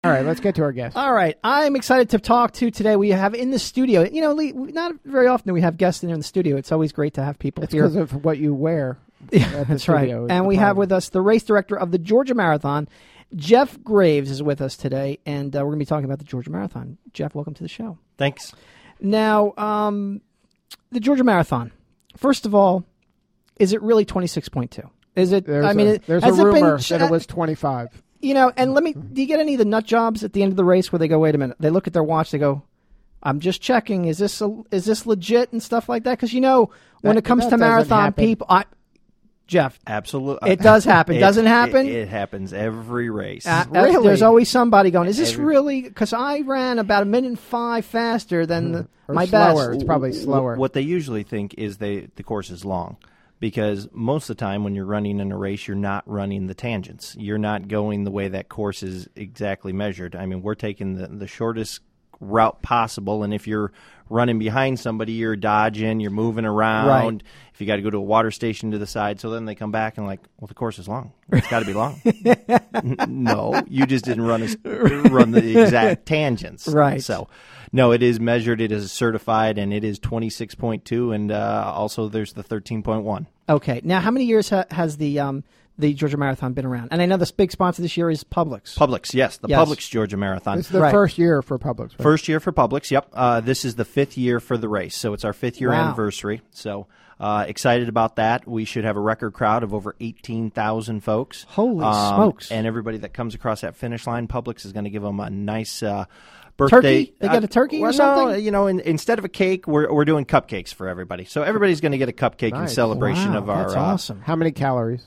All right, let's get to our guest. All right, I'm excited to talk to today. We have in the studio, Lee, not very often do we have guests in the studio. It's always great to have people here. It's because of what you wear. Yeah, that's right. And we have with us the race director of the Georgia Marathon, Jeff Graves, is with us today, and we're going to be talking about the Georgia Marathon. Jeff, welcome to the show. Thanks. Now, the Georgia Marathon. First of all, is it really 26.2? Is it? There's a rumor that it was 25. And do you get any of the nut jobs at the end of the race where they go, wait a minute, they look at their watch, they go, I'm just checking, is this legit and stuff like that? Because when it comes to marathon people, Jeff, absolutely, it does happen. Doesn't happen? It happens every race. Really? There's always somebody going, is this really? Because I ran about 1:05 faster than my slower. best. It's probably slower. What they usually think is the course is long. Because most of the time when you're running in a race, you're not running the tangents. You're not going the way that course is exactly measured. I mean, we're taking the shortest route possible, and if you're running behind somebody, you're dodging, you're moving around. Right. If you got to go to a water station to the side, so then they come back and like, well, the course is long. It's got to be long. No, you just didn't run the exact tangents. Right. So, no, it is measured, it is certified, and it is 26.2, and also there's the 13.1. Okay. Now, how many years has the Georgia Marathon been around? And I know the big sponsor this year is Publix. Publix, yes. Publix Georgia Marathon. This is the first year for Publix, right? First year for Publix, yep. This is the 5th year for the race, so it's our 5th year anniversary. So excited about that. We should have a record crowd of over 18,000 folks. Holy smokes. And everybody that comes across that finish line, Publix is going to give them a nice Turkey? birthday. They got a turkey or something? No, instead of a cake, we're doing cupcakes for everybody. So everybody's going to get a cupcake in celebration of our... That's awesome. How many calories?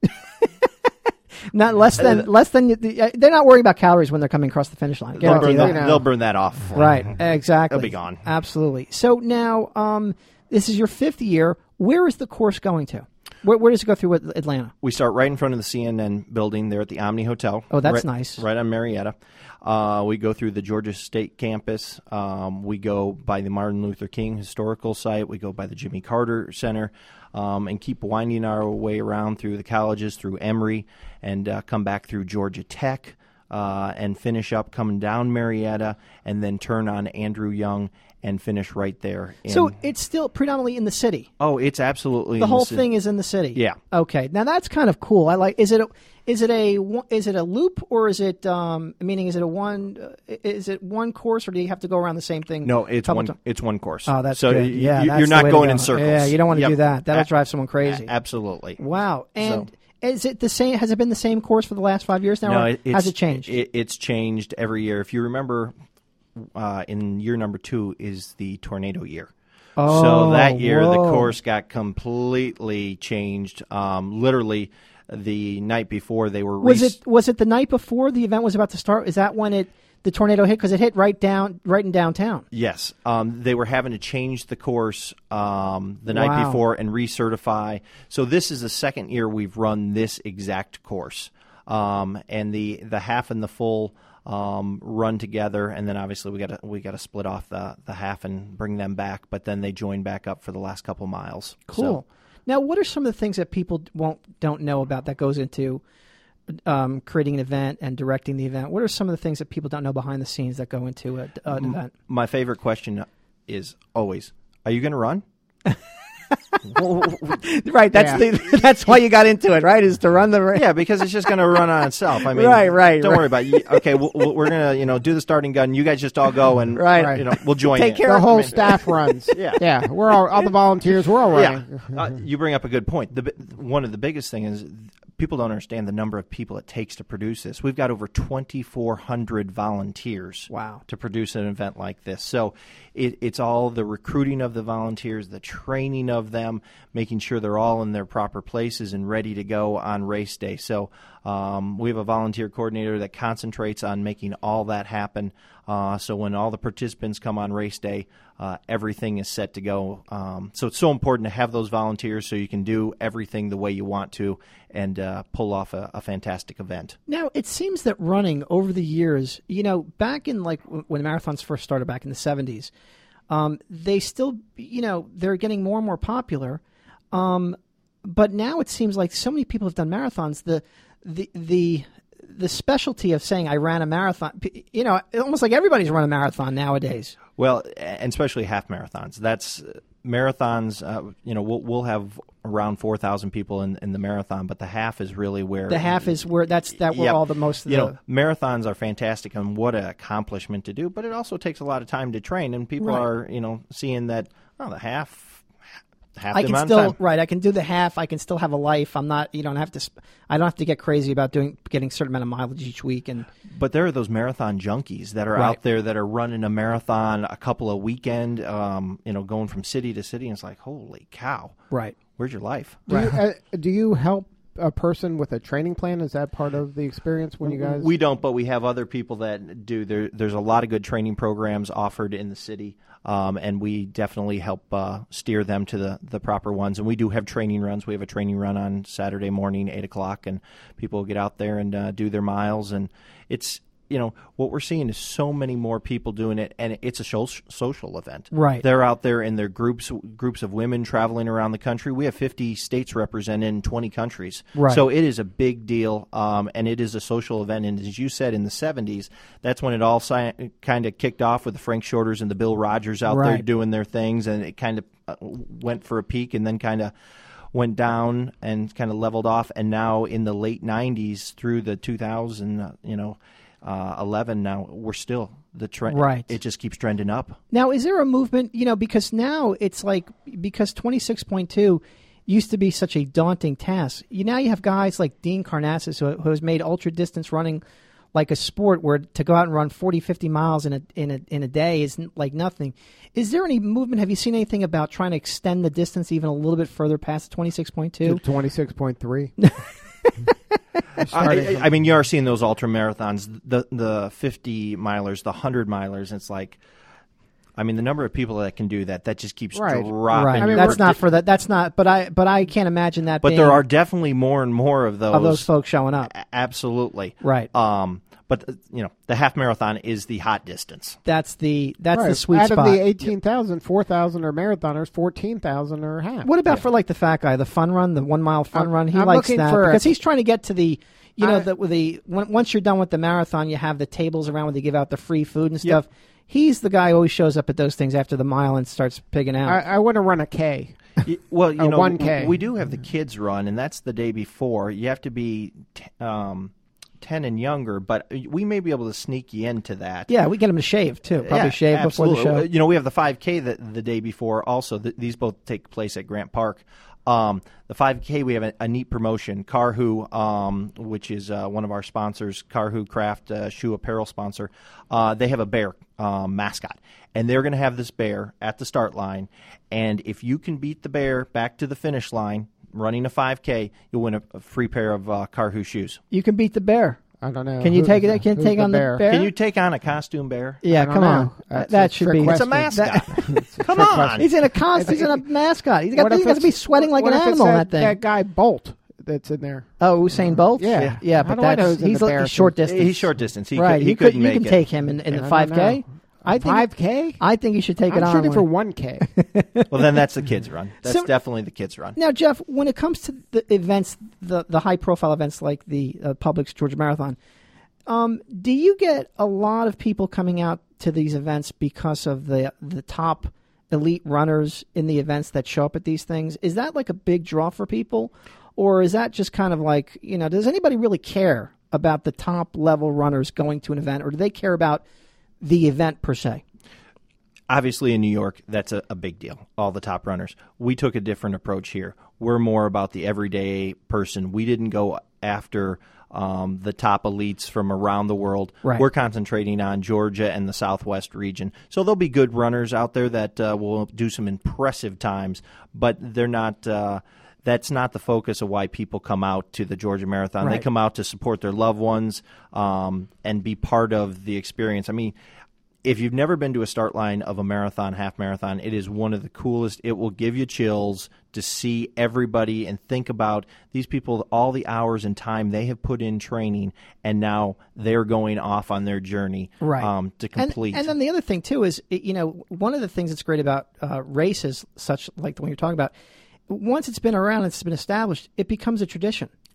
Not less than they're not worrying about calories when they're coming across the finish line. They'll burn that off. Right, exactly. They'll be gone. Absolutely. So now, this is your 5th year. Where is the course going to? Where does it go through Atlanta? We start right in front of the CNN building there at the Omni Hotel. Oh, that's nice. Right on Marietta. We go through the Georgia State campus. We go by the Martin Luther King Historical Site. We go by the Jimmy Carter Center. And keep winding our way around through the colleges, through Emory, and come back through Georgia Tech, and finish up coming down Marietta, and then turn on Andrew Young and finish right there. So it's still predominantly in the city? Oh, it's absolutely the whole thing is in the city? Yeah. Okay. Now, that's kind of cool. I like. Is it a loop, or is it meaning is it one course, or do you have to go around the same thing? No, it's one course. Oh, that's so good. Yeah, you're not going in circles. Yeah, you don't want to do that. That'll drive someone crazy. Absolutely. Wow. And is it the same? Has it been the same course for the last 5 years now? No, has it changed? It's changed every year. If you remember, in year number 2 is the tornado year. Oh, so that year the course got completely changed. Literally, the night before they were. Was it the night before the event was about to start? Is that when the tornado hit? Because it hit right in downtown. Yes, they were having to change the course the night before and recertify. So this is the second year we've run this exact course, and the half and the full run together, and then obviously we got to split off the half and bring them back. But then they join back up for the last couple miles. Cool. So, now, what are some of the things that people don't know about that goes into creating an event and directing the event? What are some of the things that people don't know behind the scenes that go into an event? My favorite question is always, are you going to run? Right, that's why you got into it, right? Is to run the race. Yeah, because it's just going to run on itself. I mean, right. Don't worry about it. Okay, we're going to do the starting gun. You guys just all go and we'll join. Take care. The whole staff runs. Yeah. We're all the volunteers. We're all running. Yeah. You bring up a good point. One of the biggest things is people don't understand the number of people it takes to produce this. We've got over 2,400 volunteers. Wow. To produce an event like this. So it's all the recruiting of the volunteers, the training of them, making sure they're all in their proper places and ready to go on race day. So we have a volunteer coordinator that concentrates on making all that happen. So when all the participants come on race day, everything is set to go. So it's so important to have those volunteers so you can do everything the way you want to and pull off a fantastic event. Now, it seems that running over the years, back in like when marathons first started back in the 70s, they still, they're getting more and more popular. But now it seems like so many people have done marathons. the specialty of saying I ran a marathon. You know, almost like everybody's run a marathon nowadays. Well, and especially half marathons. That's marathons. You know, we'll have around 4,000 people in the marathon, but the half is really where where all the most of you know, marathons are fantastic and what an accomplishment to do, but it also takes a lot of time to train, and people are, you know, seeing that the half I can still I can do the half. I can still have a life. I'm not. I don't have to get crazy about getting a certain amount of mileage each week. But there are those marathon junkies that are out there that are running a marathon a couple of weekend. Going from city to city, and it's like, holy cow! Right. Where's your life? Do you help a person with a training plan? Is that part of the experience when you guys? We don't, but we have other people that do. There's a lot of good training programs offered in the city. And we definitely help steer them to the proper ones. And we do have training runs. We have a training run on Saturday morning, 8 o'clock, and people will get out there and do their miles. And it's, what we're seeing is so many more people doing it, and it's a social event. Right. They're out there in their groups of women traveling around the country. We have 50 states represented in 20 countries. Right. So it is a big deal, and it is a social event. And as you said, in the 70s, that's when it all kind of kicked off with the Frank Shorters and the Bill Rogers out there doing their things, and it kind of went for a peak and then kind of went down and kind of leveled off. And now in the late 90s through the 2000, 11 now, we're still the trend. Right. It just keeps trending up. Now, is there a movement, because now it's like, because 26.2 used to be such a daunting task. Now you have guys like Dean Karnazes who has made ultra distance running like a sport, where to go out and run 40, 50 miles in a day is like nothing. Is there any movement? Have you seen anything about trying to extend the distance even a little bit further past 26.2? 26.3. I mean, you are seeing those ultra marathons, the 50 milers, the 100 milers. It's like, I mean, the number of people that can do that just keeps dropping. Right. I mean, that's not for that. That's not. But I can't imagine that. But there are definitely more and more of those folks showing up. Absolutely. Right. But the half marathon is the hot distance. That's the sweet spot. Out of the 18,000, 4,000 are marathoners, 14,000 are half. What about for like the fat guy, the fun run, the 1 mile fun run? He likes that because he's trying to get to the. Once you're done with the marathon, you have the tables around where they give out the free food and stuff. Yep. He's the guy who always shows up at those things after the mile and starts pigging out. I want to run a K. Well, 1K. We do have the kids run, and that's the day before. You have to be 10 and younger, but we may be able to sneak you into that. Yeah, we get them to shave, too. Probably shave absolutely. Before the show. We have the 5K the day before also. These both take place at Grant Park. The 5K, we have a neat promotion. Karhu, which is one of our sponsors, Karhu Craft shoe apparel sponsor, they have a bear mascot. And they're going to have this bear at the start line. And if you can beat the bear back to the finish line, running a 5K, you'll win a free pair of Karhu shoes. You can beat the bear. I don't know. Can you take it? Can you take on the bear? Can you take on a costume bear? Yeah, come on. That should be. It's a mascot. Come on. He's in a costume. He's in a mascot. He's got to be sweating like an animal in that thing. That guy Bolt that's in there. Oh, Usain Bolt? Yeah. But he's short distance. He's short distance. He couldn't make it. You can take him in the 5K. I think 5K? I think you should take it on. I'm shooting for 1K. Well, then that's the kids' run. That's definitely the kids' run. Now, Jeff, when it comes to the events, the high-profile events like the Publix Georgia Marathon, do you get a lot of people coming out to these events because of the top elite runners in the events that show up at these things? Is that like a big draw for people? Or is that just kind of like, does anybody really care about the top-level runners going to an event? Or do they care about the event per se? Obviously, in New York, that's a big deal, all the top runners. We took a different approach here. We're more about the everyday person. We didn't go after the top elites from around the world. Right. We're concentrating on Georgia and the Southwest region. So there'll be good runners out there that will do some impressive times, but they're not that's not the focus of why people come out to the Georgia Marathon. Right. They come out to support their loved ones and be part of the experience. I mean, if you've never been to a start line of a marathon, half marathon, it is one of the coolest. It will give you chills to see everybody and think about these people, all the hours and time they have put in training, and now they're going off on their journey to complete. And then the other thing, too, is, one of the things that's great about races, such like the one you're talking about, once it's been around, it's been established, it becomes a tradition.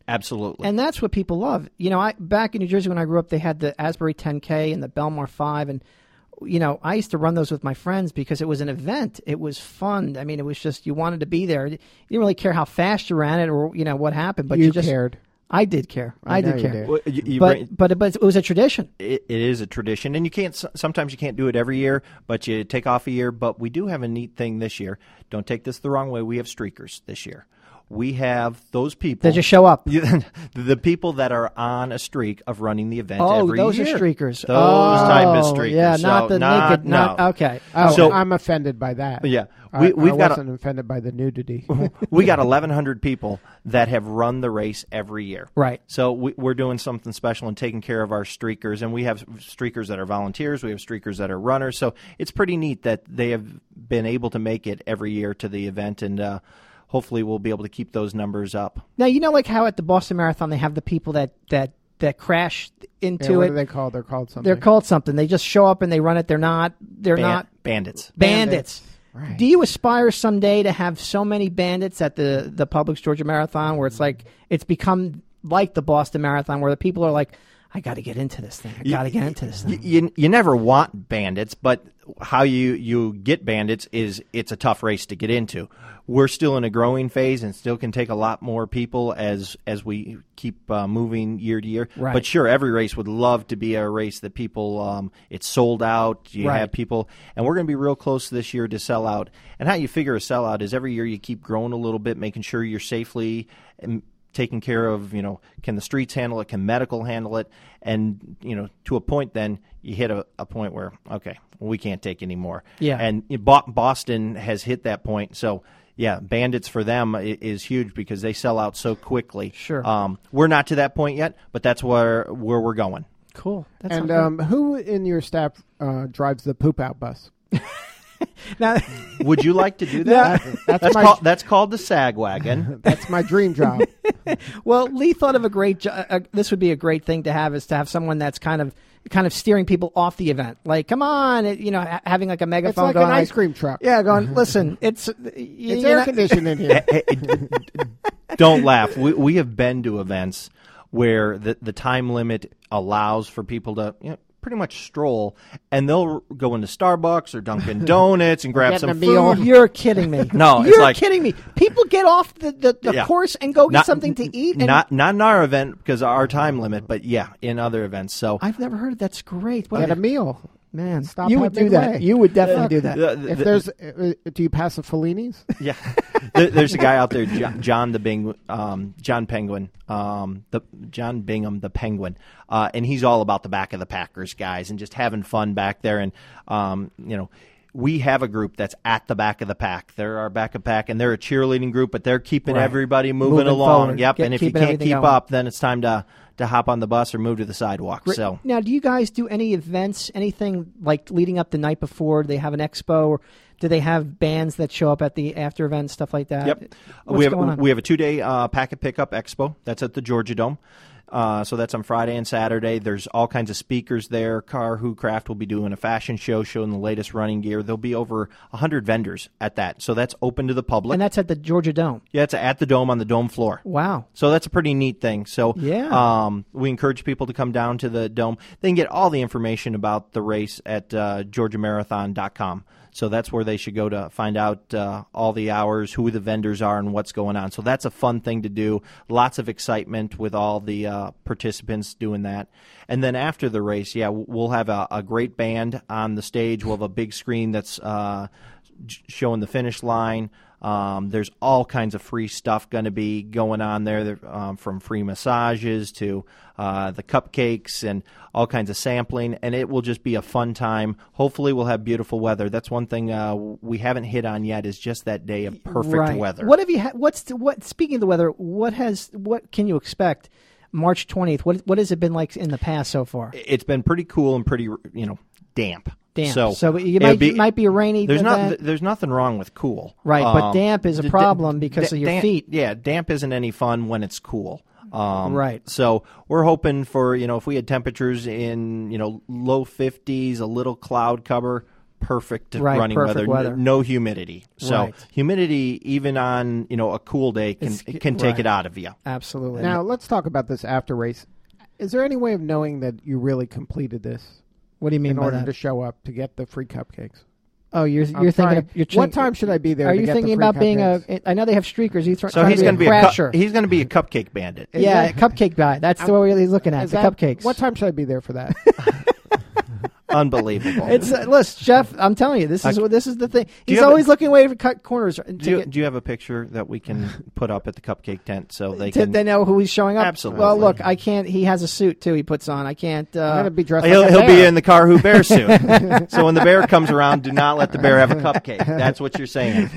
Absolutely. And that's what people love. You know, back in New Jersey when I grew up, they had the Asbury 10K and the Belmar 5, and you know, I used to run those with my friends because it was an event. It was fun. I mean, it was just, you wanted to be there. You didn't really care how fast you ran it or, you know, what happened. But you just cared. I did care. I did care. Well, but it was a tradition. It is a tradition. And you can't, sometimes you can't do it every year, but you take off a year. But we do have a neat thing this year. Don't take this the wrong way. We have streakers this year. We have those people that just show up. The people that are on a streak of running the event every those year. Are streakers. Those type of streakers. Yeah, not the naked. Not, okay. Oh, so I'm offended by that. Yeah. I wasn't offended by the nudity. We got 1,100 people that have run the race every year. Right. So we're doing something special and taking care of our streakers. And we have streakers that are volunteers. We have streakers that are runners. So it's pretty neat that they have been able to make it every year to the event. And hopefully we'll be able to keep those numbers up. Now, you know, like how at the Boston Marathon they have the people that crash into it. What are they called? They're called something. They're called something. They just show up and they run it. They're not bandits. Bandits. Right. Do you aspire someday to have so many bandits at the Publix Georgia Marathon where it's like it's become like the Boston Marathon where the people are like, I got to get into this thing. I got to get into this thing. You never want bandits, but how you get bandits is it's a tough race to get into. We're still in a growing phase and still can take a lot more people as we keep moving year to year. Right. But sure, every race would love to be a race that people, it's sold out. You have people, and we're going to be real close this year to sell out. And how you figure a sellout is every year you keep growing a little bit, making sure you're safely taking care of, you know, can the streets handle it? Can medical handle it? And, you know, to a point then you hit a point where, okay, we can't take any more. Yeah. And Boston has hit that point. So, yeah, bandits for them is huge because they sell out so quickly. Sure. We're not to that point yet, but that's where we're going. Cool. And who in your staff drives the poop out bus? Now, would you like to do that? That's called the sag wagon. That's my dream job. Well, Lee thought of a great. This would be a great thing to have, is to have someone that's kind of steering people off the event. Like, come on, you know, having like a megaphone. It's like an ice cream truck. Yeah, going. Listen, it's air conditioned in here. Don't laugh. We have been to events where the time limit allows for people to, you know, pretty much stroll, and they'll go into Starbucks or Dunkin' Donuts and grab some food. You're kidding me. No, you're like, kidding me. People get off the course and go get something to eat. And not in our event because of our time limit, but yeah, in other events. So I've never heard of that. That's great. Get a meal. Man, stop. You would do that. You would definitely do that. If there's, do you pass the Fellinis? Yeah, there's a guy out there, John Penguin, John Bingham, the Penguin, and he's all about the back of the Packers guys and just having fun back there. And you know, we have a group that's at the back of the pack. They're our back of pack, and they're a cheerleading group, but they're keeping everybody moving along. Forward. Yep, and if you can't keep going up, then it's time to hop on the bus or move to the sidewalk. So now, do you guys do any events, anything like leading up the night before? Do they have an expo, or do they have bands that show up at the after event, stuff like that? Yep. What's going on? We have a 2-day packet pickup expo. That's at the Georgia Dome. So that's on Friday and Saturday. There's all kinds of speakers there. Carhu Craft will be doing a fashion show showing the latest running gear. There'll be over 100 vendors at that. So that's open to the public. And that's at the Georgia Dome? Yeah, it's at the Dome on the Dome floor. Wow. So that's a pretty neat thing. So yeah. We encourage people to come down to the Dome. They can get all the information about the race at GeorgiaMarathon.com. So that's where they should go to find out all the hours, who the vendors are, and what's going on. So that's a fun thing to do. Lots of excitement with all the participants doing that. And then after the race, yeah, we'll have a great band on the stage. We'll have a big screen that's showing the finish line. There's all kinds of free stuff going to be going on there, from free massages to the cupcakes and all kinds of sampling, and it will just be a fun time. Hopefully we'll have beautiful weather. That's one thing we haven't hit on yet, is just that day of perfect weather. What have you speaking of the weather, what can you expect March 20th? What has it been like in the past so far? It's been pretty cool and pretty, damp. Damp. So it might be a rainy. There's nothing wrong with cool, right? But damp is a problem because of your feet. Yeah, damp isn't any fun when it's cool. Right. So we're hoping for if we had temperatures in low 50s, a little cloud cover, perfect Right, running perfect weather. no humidity. So Right. humidity, even on a cool day, can take right. it out of you. Absolutely. Now let's talk about this after race. Is there any way of knowing that you really completed this what do you mean in by order that? to show up to get the free cupcakes? Oh, you're I'm thinking trying- of, you're what time should I be there? Are to you get thinking the free about being cupcakes? I know they have streakers. So he's going to be a crasher. he's going to be a cupcake bandit. Yeah, that- cupcake guy. That's the way he's looking at Is the that- cupcakes. What time should I be there for that? Unbelievable. It's listen, Jeff. I'm telling you, this is the thing. you He's have always looking away to cut corners. Do you have a picture that we can put up at the cupcake tent so they to, can? they know who he's showing up. Absolutely. Well, look, I can't. He has a suit too. He puts on. I can't. I'm going to be dressed He'll like a be bear. in the Car Who Bear suit. So when the bear comes around, do not let the bear have a cupcake. That's what you're saying.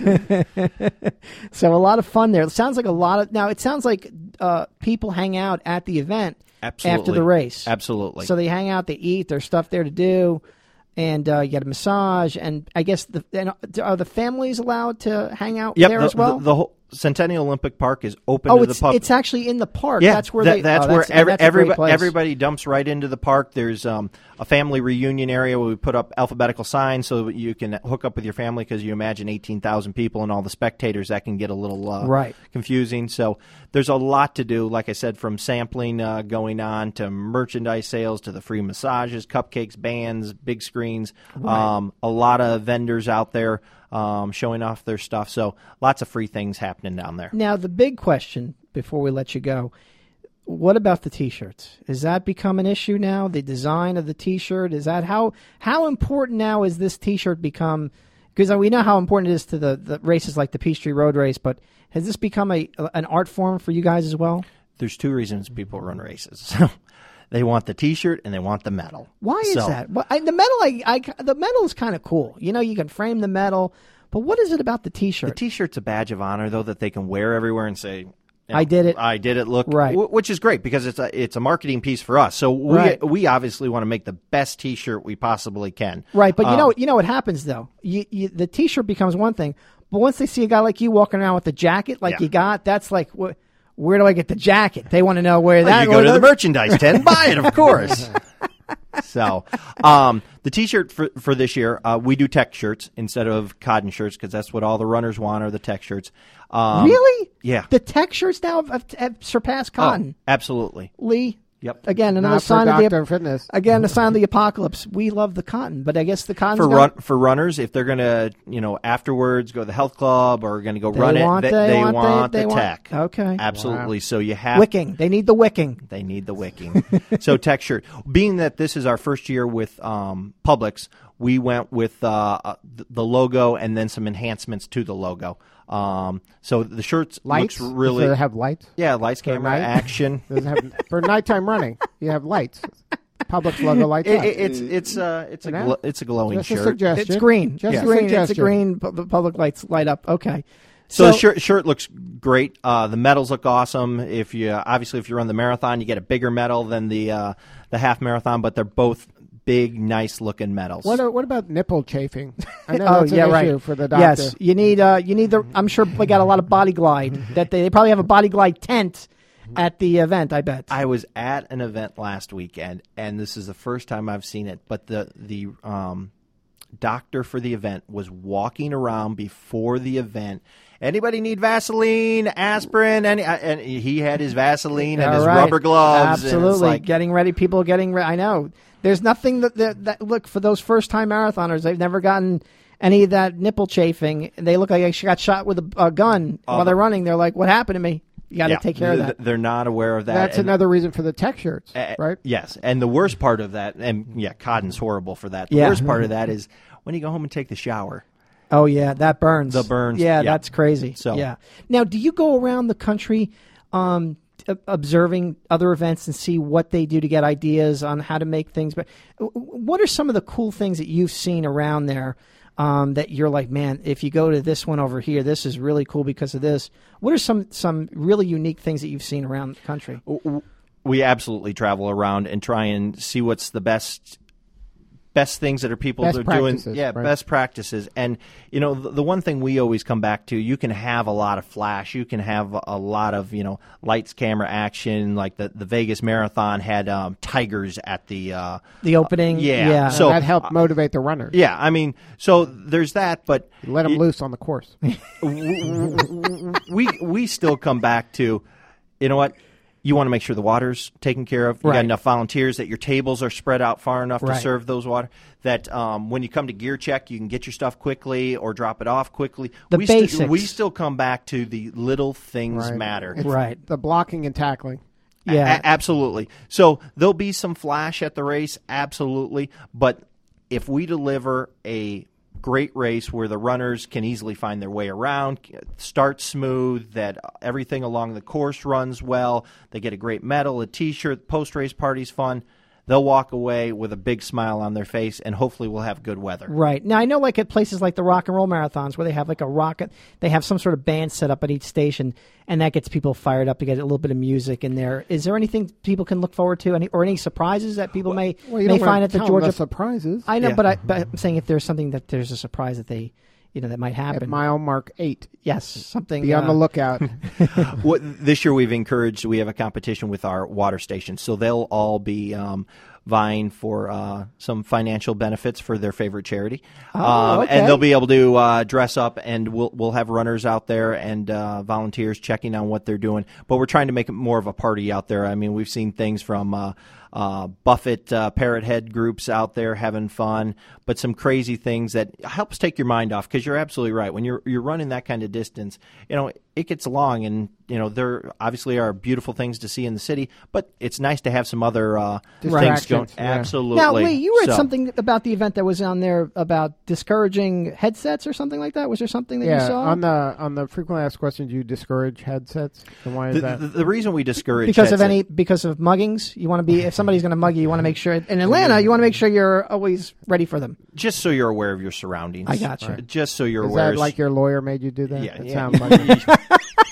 So a lot of fun there. It sounds like a lot of. Now it sounds like people hang out at the event Absolutely. after the race. Absolutely. So they hang out, they eat, there's stuff there to do, and you get a massage. And I guess are the families allowed to hang out there as well? The whole Centennial Olympic Park is open Oh, to the public. it's actually in the park. Yeah, That's where that's where that's a great everybody, place. everybody dumps right into the park. There's a family reunion area where we put up alphabetical signs so that you can hook up with your family because you imagine 18,000 people and all the spectators, that can get a little Right. confusing. So there's a lot to do, like I said, from sampling going on to merchandise sales to the free massages, cupcakes, bands, big screens, a lot of vendors out there showing off their stuff. So lots of free things happening down there. Now, the big question before we let you go, what about the T-shirts? Has that become an issue now? The design of the T-shirt, is that how important now is this T-shirt become? Because we know how important it is to the races like the Peachtree Road Race, but has this become an art form for you guys as well? There's two reasons people run races. They want the T-shirt and they want the medal. Why is that? The medal, the medal is kind of cool. You can frame the medal, but what is it about the T-shirt? The T-shirt's a badge of honor, though, that they can wear everywhere and say, I did it. I did it. Look, Right. Which is great because it's a marketing piece for us. So we obviously want to make the best T-shirt we possibly can. Right, but you know what happens though. The T-shirt becomes one thing, but once they see a guy like you walking around with the jacket like Yeah. you got, that's like, where do I get the jacket? They want to know where that. You go to the merchandise tent and buy it, of course. So, the T-shirt for this year, we do tech shirts instead of cotton shirts because that's what all the runners want are the tech shirts. Really? Yeah. The tech shirts now have surpassed cotton. Oh, absolutely. Lee. Yep. Again, another Not for sign of Dr. Fitness. a sign of the apocalypse. We love the cotton, but I guess the cotton's For runners, if they're going to, afterwards go to the health club or going to go They run want- it, they they want- want they the want- tech. okay. Absolutely. So you have wicking. They need the wicking. They need the wicking. So tech shirt. Being that this is our first year with Publix, we went with the logo and then some enhancements to the logo. So the shirts Lights? looks really. Does it have lights? Yeah, lights, camera, night? action. Does it have, for nighttime running, you have lights. Publix logo lights up. It's a glowing Just a shirt. suggestion. It's green. Just It's a green. It's a suggestion. green. The public lights light up. Okay. So the shirt looks great. The medals look awesome. If you run the marathon, you get a bigger medal than the half marathon, but they're both big, nice looking medals. What about nipple chafing? I know Oh that's yeah, an right. issue for the doctor. Yes, you need the. I'm sure they got a lot of Body Glide. That they probably have a Body Glide tent at the event. I bet. I was at an event last weekend, and this is the first time I've seen it. But the doctor for the event was walking around before the event. Anybody need Vaseline, aspirin? And he had his Vaseline and All his right. rubber gloves. Absolutely, and it's like, getting ready. People getting ready. I know. There's nothing that look for those first time marathoners. They've never gotten any of that nipple chafing. They look like they got shot with a gun while they're running. They're like, "What happened to me?" You got to take care of that. They're not aware of that. That's another reason for the tech shirts, right? Yes, and the worst part of that, and cotton's horrible for that. The Yeah. worst part of that is when you go home and take the shower. Oh yeah, that burns. The burns, Yeah, yeah. that's crazy. So- yeah. Now, do you go around the country observing other events and see what they do to get ideas on how to make things? But what are some of the cool things that you've seen around there that you're like, man, if you go to this one over here, this is really cool because of this? What are some really unique things that you've seen around the country? We absolutely travel around and try and see what's the best best things that people Best are doing. practices, Yeah, right. best practices. And, the one thing we always come back to, you can have a lot of flash. You can have a lot of, lights, camera, action. Like the Vegas Marathon had tigers at the opening. Yeah. So So, that helped motivate the runners. yeah, I mean, so there's that, but Let them loose on the course. we still come back to, you know what? You want to make sure the water's taken care of. You Right. got enough volunteers, that your tables are spread out far enough to Right. serve those water. That when you come to gear check, you can get your stuff quickly or drop it off quickly. The we basics. We still come back to the little things Right. matter. It's Right. The blocking and tackling. Yeah. Absolutely. So there'll be some flash at the race, absolutely. But if we deliver a great race where the runners can easily find their way around, start smooth, that everything along the course runs well, they get a great medal, a T-shirt, post-race party's fun, they'll walk away with a big smile on their face, and hopefully we'll have good weather. Right. Now, I know like at places like the rock and roll marathons where they have like a rocket, they have some sort of band set up at each station, and that gets people fired up to get a little bit of music in there. Is there anything people can look forward to, or any surprises that people may Well, you may don't find want at to the tell Georgia? them the surprises. I know, Yeah. but I'm saying if there's something there's a surprise that they, that might happen. At mile mark 8. Yes, something. Be on the lookout. This year we have a competition with our water stations, so they'll all be vying for some financial benefits for their favorite charity. Oh, okay. And they'll be able to dress up, and we'll have runners out there and volunteers checking on what they're doing. But we're trying to make it more of a party out there. I mean, we've seen things from Buffett parrot head groups out there having fun, but some crazy things that helps take your mind off, because you're absolutely right. When you're running that kind of distance, it gets long, and there obviously are beautiful things to see in the city, but it's nice to have some other things going. Distractions, yeah. Absolutely. Now, Lee, you read So- something about the event that was on there about discouraging headsets or something like that. Was there something that you Yeah, saw? on the frequently asked questions, you discourage headsets. And why is that? The reason we discourage because of headset- because of muggings, you want to be, if somebody's going to mug you, you want to make sure. In Atlanta, you want to make sure you're always ready for them. just so you're aware of your surroundings. I gotcha. Right. Just so you're Is aware. that like your lawyer made you do that? Yeah, It yeah. sounds like it.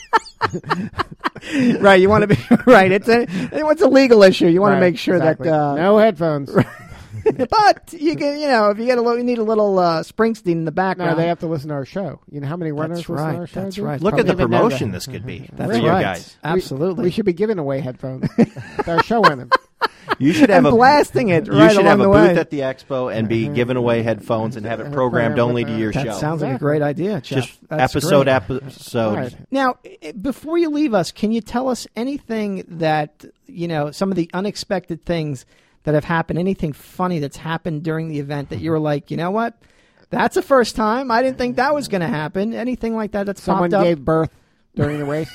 Right, you want to be right. It's a legal issue. You want to Right, make sure exactly. that. No headphones. But you can, if you get you need a little Springsteen in the No, background. they have to listen to our show. You know how many runners That's listen right, to our show? that's dude? right. Look at the Probably even know promotion that. this could be That's for you right. guys. Absolutely. We should be giving away headphones with our show in them. You should have and blasting it You right should along have a the booth way. at the expo and be giving away headphones and have it programmed only to your That show. sounds like a great idea, Jeff. Just That's episode great. episode. Right. Now, before you leave us, can you tell us anything that, some of the unexpected things that have happened, anything funny that's happened during the event that you were like, you know what? That's the first time. I didn't think that was going to happen. Anything like that that's Someone popped up? gave birth during the race.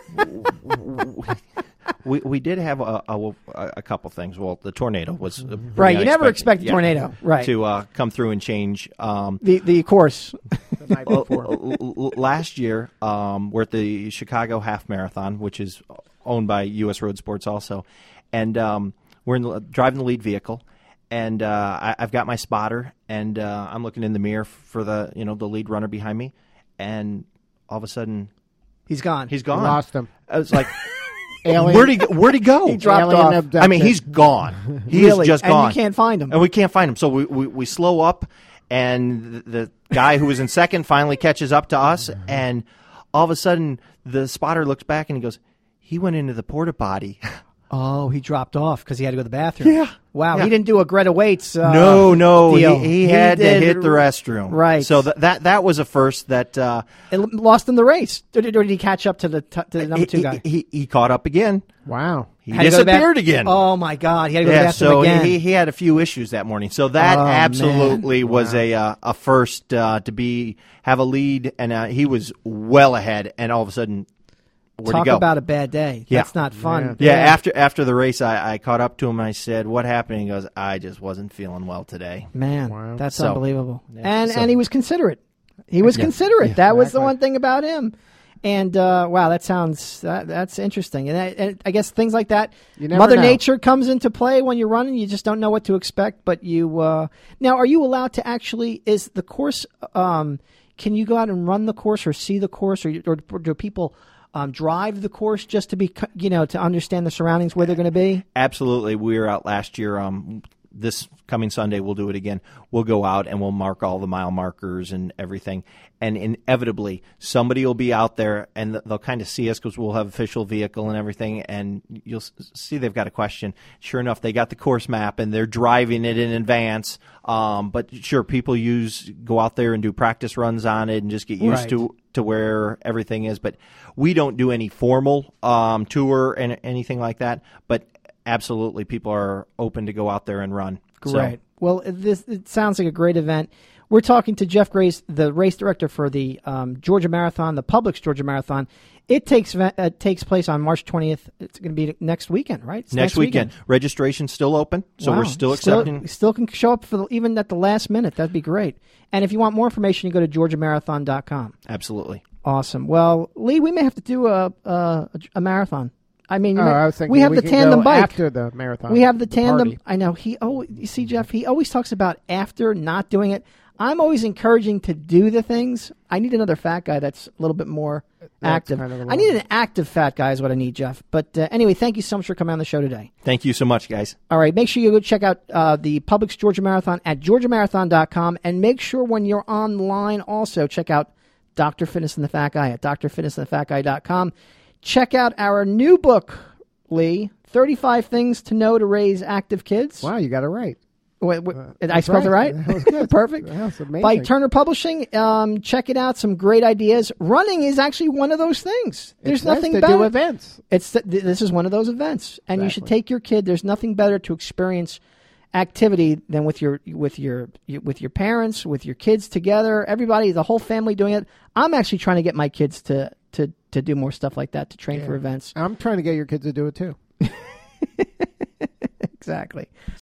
We did have a couple things. Well, the tornado was pretty Right, you never unexpected. expect a Yeah. tornado. Right. To come through and change. The course. The night before. Last year, we're at the Chicago Half Marathon, which is owned by U.S. Road Sports also, and we're driving the lead vehicle, and I've got my spotter, and I'm looking in the mirror for the lead runner behind me, and all of a sudden He's gone. he's We gone. lost him. I was like, Alien. where'd he go? He dropped Alien off. abduction. I mean, he's gone. He's Really? just And gone. you can't find him. And we can't find him. So we slow up, and the guy who was in second finally catches up to us, and all of a sudden the spotter looks back and he goes, he went into the porta potty. Oh, he dropped off because he had to go to the bathroom. Yeah. Wow, Yeah. he didn't do a Greta Waits. No, deal. he had to did- hit the restroom. Right. So that was a first that It lost him the race. Or did he catch up to the number two guy? he caught up again. Wow. He Had to go to the disappeared bath- again. Oh my God, he had to go to the Yeah, bathroom so again. he had a few issues that morning. So that Oh, absolutely was a first to have a lead, and he was well ahead, and all of a sudden, where'd Talk he go? about a bad day. Yeah. That's not fun. Yeah, after the race, I caught up to him and I said, "What happened?" He goes, "I just wasn't feeling well today." Man, Wow. that's So- unbelievable. Yeah, And he was considerate. He was considerate. That was the exactly. one thing about him. And wow, that's interesting. And I guess things like that, You never Mother know. Nature comes into play when you're running. You just don't know what to expect. But you now, are you allowed to actually? Is the course? Can you go out and run the course or see the course, or do people drive the course just to be to understand the surroundings where they're going to be? Absolutely, we were out last year. this coming Sunday, we'll do it again. We'll go out and we'll mark all the mile markers and everything. And inevitably, somebody will be out there and they'll kind of see us because we'll have official vehicle and everything. And you'll see they've got a question. Sure enough, they got the course map and they're driving it in advance. But sure, people go out there and do practice runs on it and just get used to where everything is. But we don't do any formal tour and anything like that. But absolutely, people are open to go out there and run. Great. Well, it sounds like a great event. We're talking to Jeff Grace, the race director for the Georgia Marathon, the Publix Georgia Marathon. It takes place on March 20th. It's going to be next weekend, right? It's next weekend. Registration's still open, so we're still accepting. Still can show up even at the last minute. That'd be great. And if you want more information, you go to georgiamarathon.com. Absolutely. Awesome. Well, Lee, we may have to do a marathon. I mean, I was thinking we have we the could tandem go bike after the marathon. We have the tandem. Party. I know. You see, Jeff, he always talks about after not doing it. I'm always encouraging to do the things. I need another fat guy that's a little bit more active. I need an active fat guy is what I need, Jeff. But anyway, thank you so much for coming on the show today. Thank you so much, guys. All right, make sure you go check out the Publix Georgia Marathon at georgiamarathon.com. And make sure when you're online also check out Dr. Fitness and the Fat Guy at drfitnessandthefatguy.com. Check out our new book, Lee, 35 Things to Know to Raise Active Kids. Wow, you got it right. I spelled it right? That was good. Perfect. That's amazing. By Turner Publishing. Check it out. Some great ideas. Running is actually one of those things. There's nothing to better. Do events. This is one of those events. And you should take your kid. There's nothing better to experience activity than with your parents, with your kids together, everybody, the whole family doing it. I'm actually trying to get my kids to do more stuff like that, to train for events. I'm trying to get your kids to do it too. Exactly.